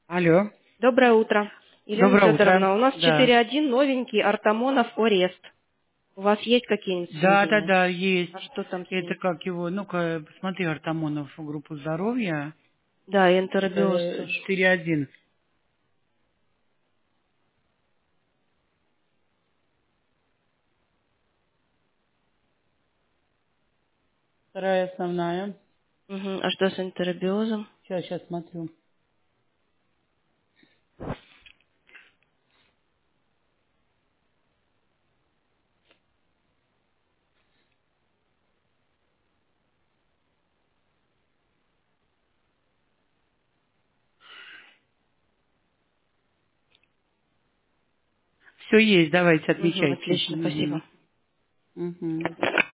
Алло. Доброе утро. Елена Доброе Федоровна, утро. у нас Да. 4.1 новенький Артамонов Орест. У вас есть какие-нибудь сведения? Да, есть. А что там с Это ним? как его, ну-ка, посмотри, Артамонов, группу здоровья. Да, энтеробиоз тоже. 4.1. Вторая основная. Угу. А что с энтеробиозом? Сейчас смотрю. Все есть, давайте, Угу, отмечайте. отлично, спасибо. Угу.